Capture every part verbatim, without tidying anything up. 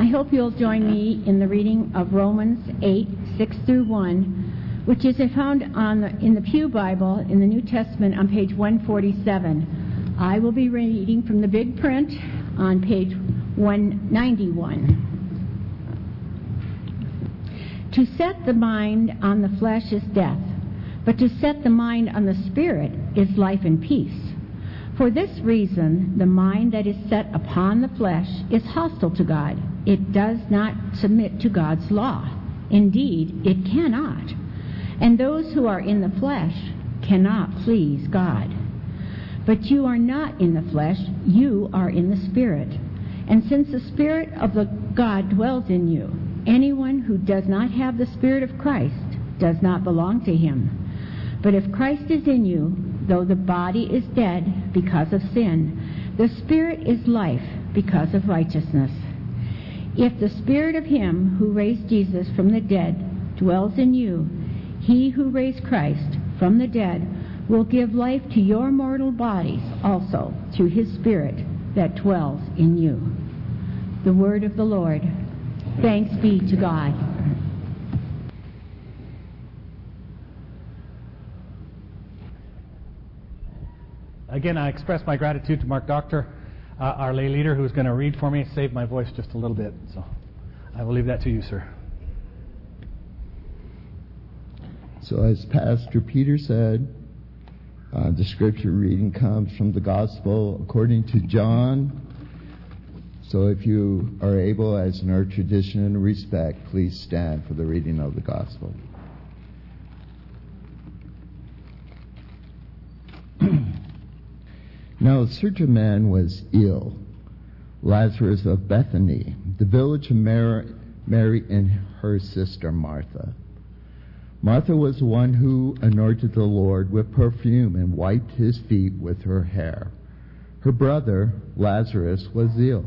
I hope you'll join me in the reading of Romans eight, six through one, which is found on the, in the Pew Bible in the New Testament on page one forty-seven. I will be reading from the big print on page one ninety-one. To set the mind on the flesh is death, but to set the mind on the Spirit is life and peace. For this reason, the mind that is set upon the flesh is hostile to God. It does not submit to God's law. Indeed, it cannot. And those who are in the flesh cannot please God. But you are not in the flesh, you are in the Spirit. And since the Spirit of the God dwells in you, anyone who does not have the Spirit of Christ does not belong to him. But if Christ is in you, though the body is dead because of sin, the Spirit is life because of righteousness. If the Spirit of him who raised Jesus from the dead dwells in you, he who raised Christ from the dead will give life to your mortal bodies also through his Spirit that dwells in you. The word of the Lord. Thanks be to God. Again, I express my gratitude to Mark Doctor, uh, our lay leader, who's going to read for me, save my voice just a little bit. So I will leave that to you, sir. So as Pastor Peter said, uh, the scripture reading comes from the Gospel according to John. So if you are able, as in our tradition and respect, please stand for the reading of the Gospel. Now a certain man was ill, Lazarus of Bethany, the village of Mary, Mary and her sister Martha. Martha was the one who anointed the Lord with perfume and wiped his feet with her hair. Her brother, Lazarus, was ill.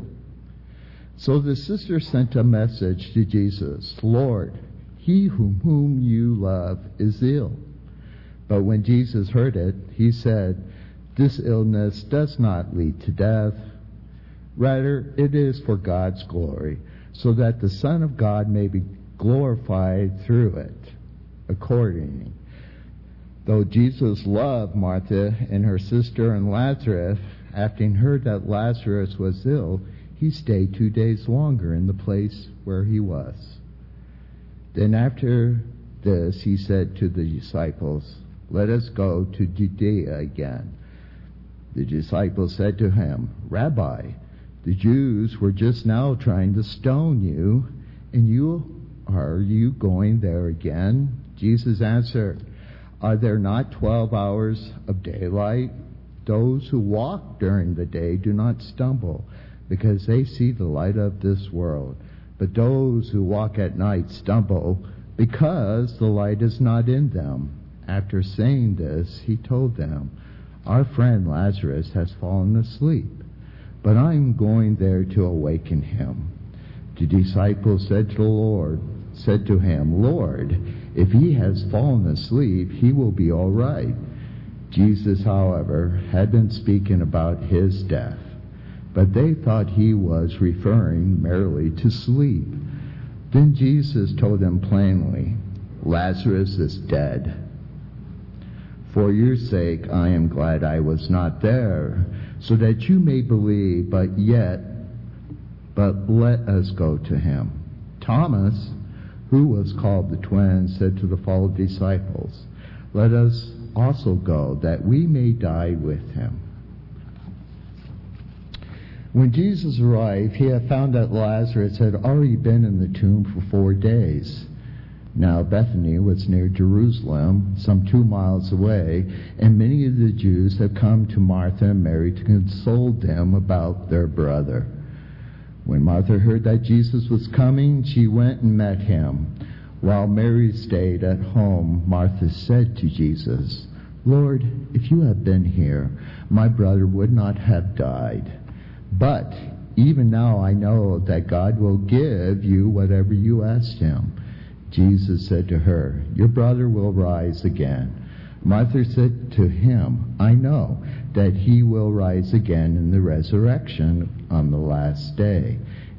So the sister sent a message to Jesus, Lord, he whom, whom you love is ill. But when Jesus heard it, he said, this illness does not lead to death. Rather, it is for God's glory, so that the Son of God may be glorified through it. Accordingly, though Jesus loved Martha and her sister and Lazarus, having heard that Lazarus was ill, he stayed two days longer in the place where he was. Then after this, he said to the disciples, let us go to Judea again. The disciples said to him, Rabbi, the Jews were just now trying to stone you, and you are you going there again? Jesus answered, are there not twelve hours of daylight? Those who walk during the day do not stumble, because they see the light of this world. But those who walk at night stumble, because the light is not in them. After saying this, he told them, our friend Lazarus has fallen asleep, but I am going there to awaken him. The disciples said to the Lord, said to him, Lord, if he has fallen asleep, he will be all right. Jesus, however, had been speaking about his death, but they thought he was referring merely to sleep. Then Jesus told them plainly, Lazarus is dead. For your sake I am glad I was not there, so that you may believe, but yet, but let us go to him. Thomas, who was called the twin, said to the fellow disciples, let us also go, that we may die with him. When Jesus arrived, he had found that Lazarus had already been in the tomb for four days. Now Bethany was near Jerusalem, some two miles away, and many of the Jews had come to Martha and Mary to console them about their brother. When Martha heard that Jesus was coming, she went and met him. While Mary stayed at home, Martha said to Jesus, Lord, if you had been here, my brother would not have died. But even now I know that God will give you whatever you ask him. Jesus said to her, your brother will rise again. Martha said to him, I know that he will rise again in the resurrection on the last day.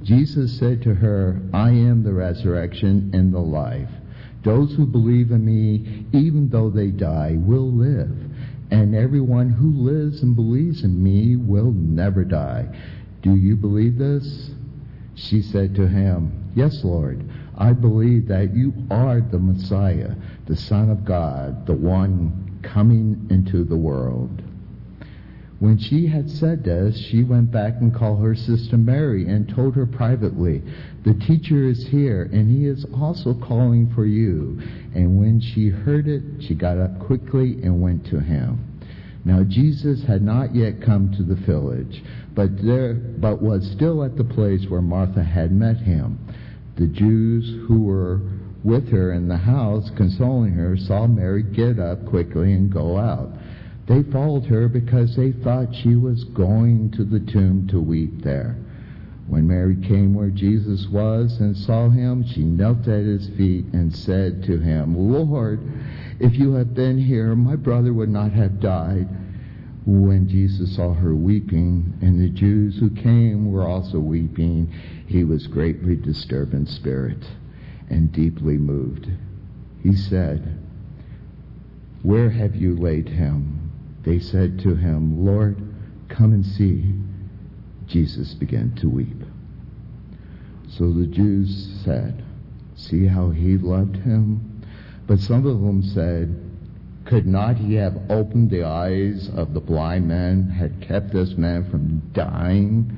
Jesus said to her, I am the resurrection and the life. Those who believe in me, even though they die, will live. And everyone who lives and believes in me will never die. Do you believe this? She said to him, Yes, Lord. I believe that you are the Messiah, the Son of God, the one coming into the world. When she had said this, she went back and called her sister Mary and told her privately, The teacher is here, and he is also calling for you. And when she heard it, she got up quickly and went to him. Now Jesus had not yet come to the village, but there, but was still at the place where Martha had met him. The Jews who were with her in the house, consoling her, saw Mary get up quickly and go out. They followed her because they thought she was going to the tomb to weep there. When Mary came where Jesus was and saw him, she knelt at his feet and said to him, Lord, if you had been here, my brother would not have died. When Jesus saw her weeping, and the Jews who came were also weeping, he was greatly disturbed in spirit and deeply moved. He said, Where have you laid him? They said to him, Lord, come and see. Jesus began to weep. So the Jews said, See how he loved him? But some of them said, Could not he have opened the eyes of the blind man, had kept this man from dying?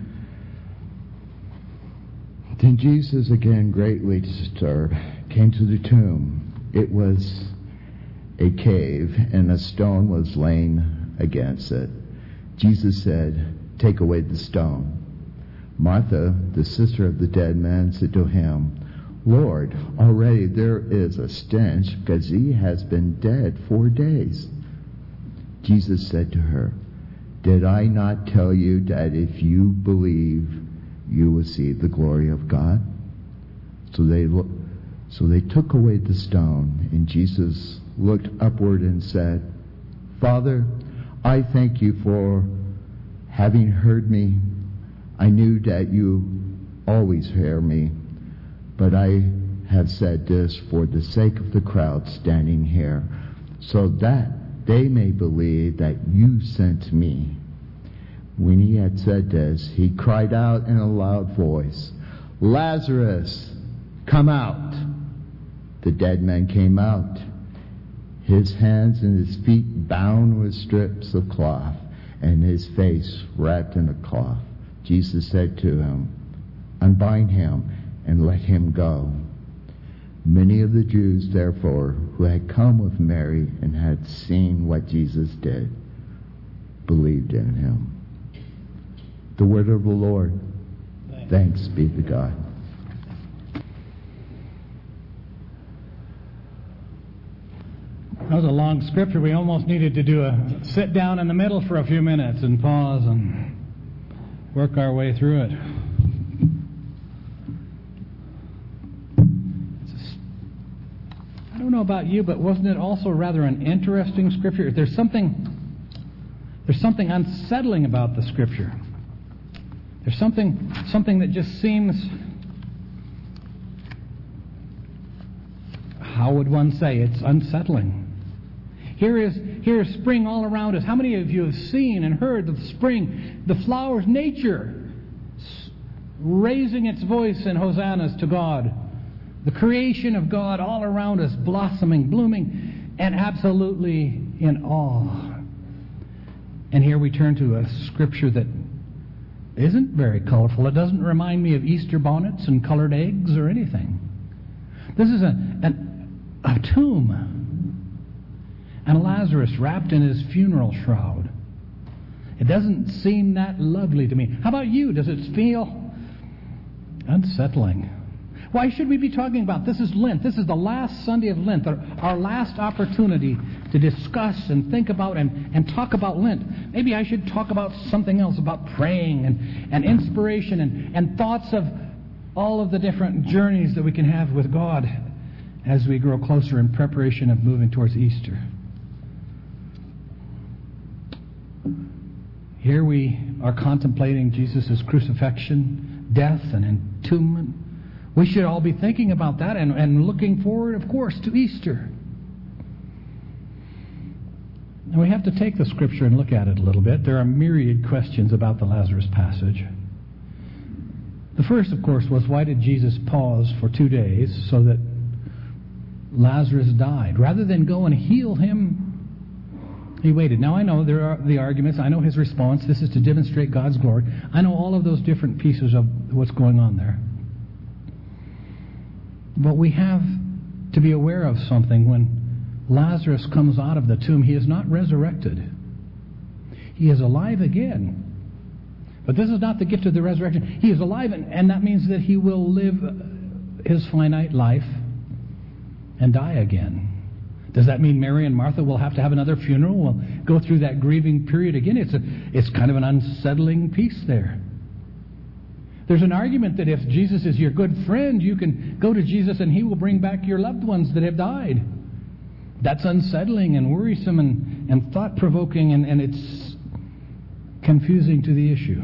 Then Jesus, again greatly disturbed, came to the tomb. It was a cave, and a stone was laid against it. Jesus said, Take away the stone. Martha, the sister of the dead man, said to him, Lord, already there is a stench, because he has been dead four days. Jesus said to her, Did I not tell you that if you believe, you will see the glory of God? So they lo- so they took away the stone, and Jesus looked upward and said, Father, I thank you for having heard me. I knew that you always hear me, but I have said this for the sake of the crowd standing here, so that they may believe that you sent me. When he had said this, he cried out in a loud voice, Lazarus, come out. The dead man came out, his hands and his feet bound with strips of cloth, and his face wrapped in a cloth. Jesus said to him, Unbind him and let him go. Many of the Jews, therefore, who had come with Mary and had seen what Jesus did, believed in him. The word of the Lord. Thanks, Thanks be to God. That was a long scripture. We almost needed to do a sit down in the middle for a few minutes and pause and work our way through it. I don't know about you, but wasn't it also rather an interesting scripture? There's something, there's something unsettling about the scripture. There's something, something that just seems, how would one say, it's unsettling. Here is here is spring all around us. How many of you have seen and heard the spring, the flowers, nature raising its voice in hosannas to God? The creation of God all around us, blossoming, blooming, and absolutely in awe. And here we turn to a scripture that isn't very colorful. It doesn't remind me of Easter bonnets and colored eggs or anything. This is a, an, a tomb. And Lazarus wrapped in his funeral shroud. It doesn't seem that lovely to me. How about you? Does it feel unsettling? Why should we be talking about this? Is Lent. This is the last Sunday of Lent, our last opportunity to discuss and think about and, and talk about Lent. Maybe I should talk about something else, about praying and, and inspiration and, and thoughts of all of the different journeys that we can have with God as we grow closer in preparation of moving towards Easter. Here we are contemplating Jesus' crucifixion, death and entombment. We should all be thinking about that and, and looking forward, of course, to Easter. And we have to take the Scripture and look at it a little bit. There are myriad questions about the Lazarus passage. The first, of course, was why did Jesus pause for two days so that Lazarus died? Rather than go and heal him, he waited. Now, I know there are the arguments. I know his response. This is to demonstrate God's glory. I know all of those different pieces of what's going on there. But we have to be aware of something. When Lazarus comes out of the tomb, he is not resurrected. He is alive again. But this is not the gift of the resurrection. He is alive, and, and that means that he will live his finite life and die again. Does that mean Mary and Martha will have to have another funeral? Will go through that grieving period again? It's a, it's kind of an unsettling piece there. There's an argument that if Jesus is your good friend, you can go to Jesus and he will bring back your loved ones that have died. That's unsettling and worrisome and, and thought-provoking, and, and it's confusing to the issue.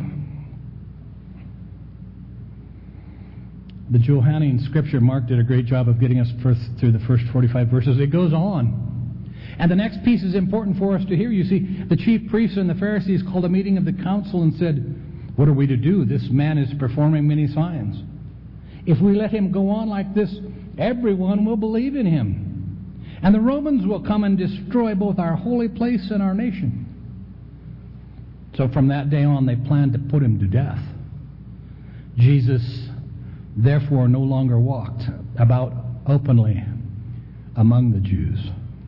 The Johannine Scripture, Mark did a great job of getting us first through the first forty-five verses. It goes on. And the next piece is important for us to hear. You see, the chief priests and the Pharisees called a meeting of the council and said, "What are we to do? This man is performing many signs. If we let him go on like this, everyone will believe in him. And the Romans will come and destroy both our holy place and our nation." So from that day on, they planned to put him to death. Jesus therefore no longer walked about openly among the Jews.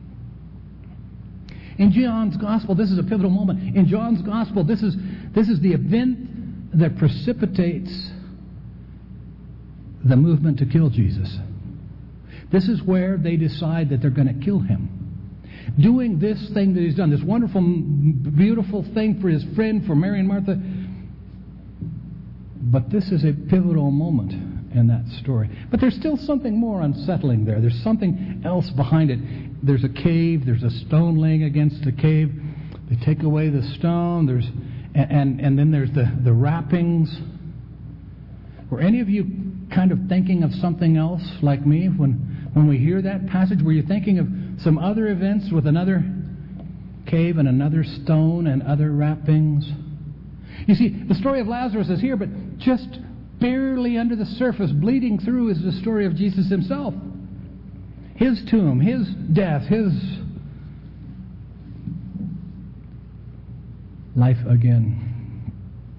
In John's Gospel, this is a pivotal moment. In John's Gospel, this is this is the event that precipitates the movement to kill Jesus. This is where they decide that they're going to kill him. Doing this thing that he's done, this wonderful, beautiful thing for his friend, for Mary and Martha. But this is a pivotal moment in that story. But there's still something more unsettling there. There's something else behind it. There's a cave. There's a stone laying against the cave. They take away the stone. There's and and, and then there's the, the wrappings. Were any of you kind of thinking of something else like me when when we hear that passage? Were you thinking of some other events with another cave and another stone and other wrappings? You see, the story of Lazarus is here, but just barely under the surface, bleeding through, is the story of Jesus himself. His tomb, his death, his life again.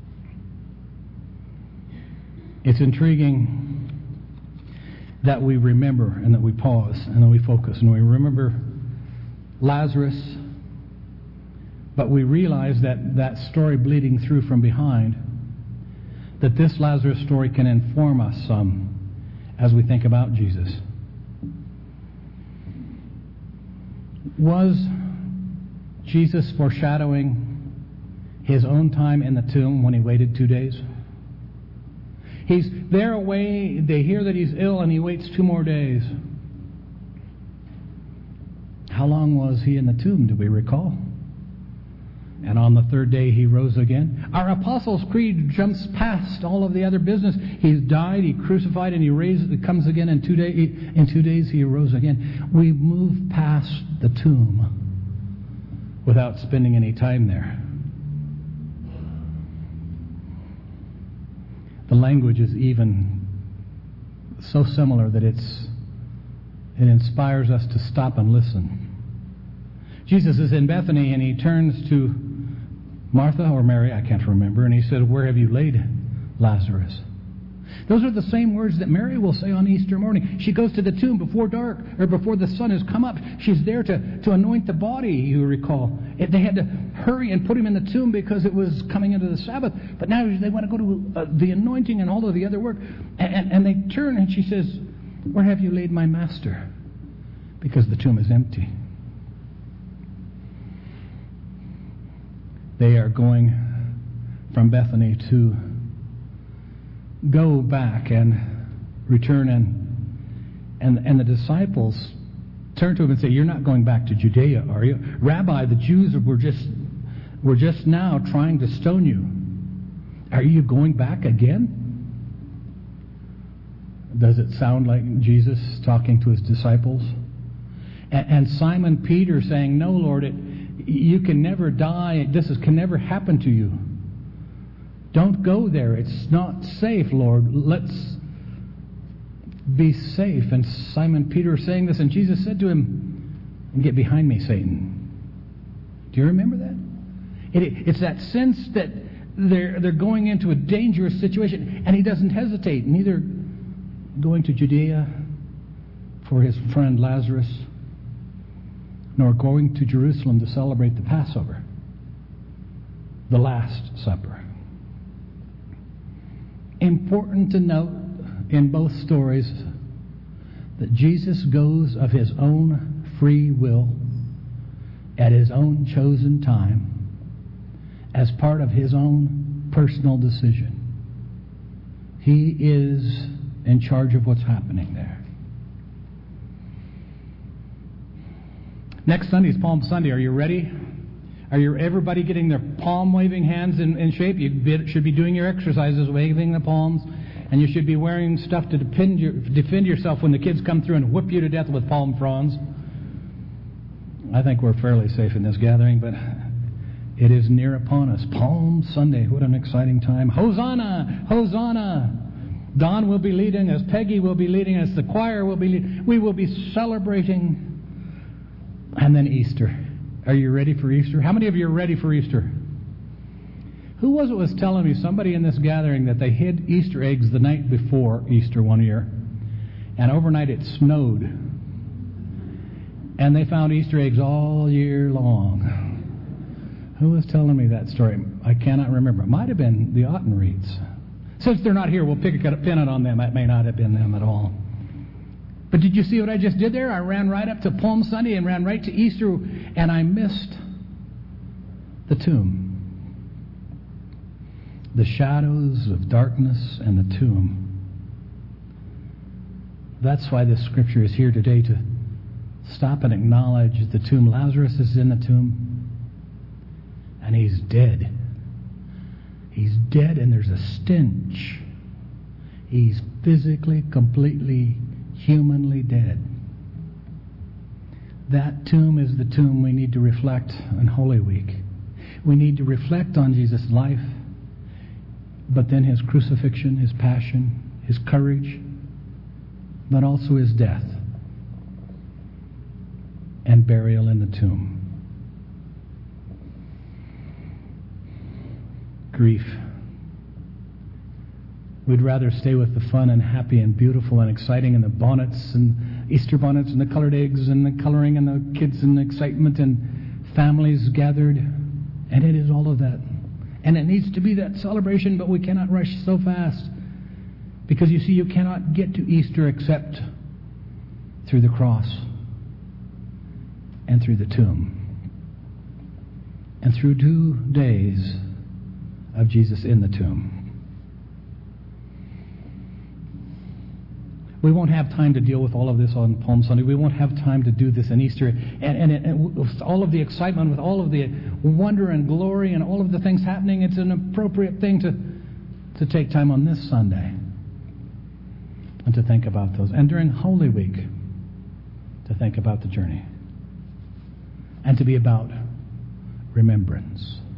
It's intriguing that we remember and that we pause and that we focus and we remember Lazarus, but we realize that that story bleeding through from behind, that this Lazarus story can inform us some as we think about Jesus. Was Jesus foreshadowing his own time in the tomb when he waited two days? He's there away, they hear that he's ill, and he waits two more days. How long was he in the tomb, do we recall? And on the third day he rose again. Our Apostles' Creed jumps past all of the other business. He's died, he crucified, and he raised, it comes again in two, day, in two days he arose again. We move past the tomb without spending any time there. The language is even so similar that it's it inspires us to stop and listen. Jesus is in Bethany and he turns to Martha or Mary, I can't remember, and he said, "Where have you laid Lazarus?" Those are the same words that Mary will say on Easter morning. She goes to the tomb before dark, or before the sun has come up. She's there to, to anoint the body, you recall. It, they had to hurry and put him in the tomb because it was coming into the Sabbath. But now they want to go to uh, the anointing and all of the other work. And, and, and they turn and she says, "Where have you laid my master?" Because the tomb is empty. They are going from Bethany to go back and return, and and and the disciples turn to him and say, "You're not going back to Judea, are you? Rabbi, the Jews were just were just now trying to stone you. Are you going back again?" Does it sound like Jesus talking to his disciples? And, and Simon Peter saying, no, Lord, it, you can never die. This is, can never happen to you. Don't go there. It's not safe, Lord. Let's be safe. And Simon Peter saying this, and Jesus said to him, get behind me, Satan. Do you remember that? It, it's that sense that they're, they're going into a dangerous situation, and he doesn't hesitate, neither going to Judea for his friend Lazarus, nor going to Jerusalem to celebrate the Passover, the Last Supper. Important to note in both stories that Jesus goes of his own free will at his own chosen time as part of his own personal decision. He is in charge of what's happening there. Next Sunday is Palm Sunday. Are you ready? Are you everybody getting their palm waving hands in, in shape? You be, should be doing your exercises, waving the palms, and you should be wearing stuff to defend, your, defend yourself when the kids come through and whip you to death with palm fronds. I think we're fairly safe in this gathering, but it is near upon us. Palm Sunday. What an exciting time. Hosanna! Hosanna! Don will be leading us. Peggy will be leading us. The choir will be leading. We will be celebrating. And then Easter. Are you ready for Easter? How many of you are ready for Easter? Who was it was telling me, somebody in this gathering, that they hid Easter eggs the night before Easter one year, and overnight it snowed. And they found Easter eggs all year long. Who was telling me that story? I cannot remember. It might have been the Ottenreids. Since they're not here, we'll pick a pin on them. That may not have been them at all. But did you see what I just did there? I ran right up to Palm Sunday and ran right to Easter, and I missed the tomb. The shadows of darkness and the tomb. That's why this scripture is here today, to stop and acknowledge the tomb. Lazarus is in the tomb, and he's dead. He's dead, and there's a stench. He's physically, completely, humanly dead. That tomb is the tomb we need to reflect on Holy Week. We need to reflect on Jesus' life, but then his crucifixion, his passion, his courage, but also his death and burial in the tomb. Grief. We'd rather stay with the fun and happy and beautiful and exciting and the bonnets and Easter bonnets and the colored eggs and the coloring and the kids and the excitement and families gathered. And it is all of that. And it needs to be that celebration, but we cannot rush so fast. Because you see, you cannot get to Easter except through the cross and through the tomb. And through two days of Jesus in the tomb. We won't have time to deal with all of this on Palm Sunday. We won't have time to do this in Easter. And, and, and with all of the excitement, with all of the wonder and glory and all of the things happening, it's an appropriate thing to, to take time on this Sunday and to think about those. And during Holy Week, to think about the journey. And to be about remembrance.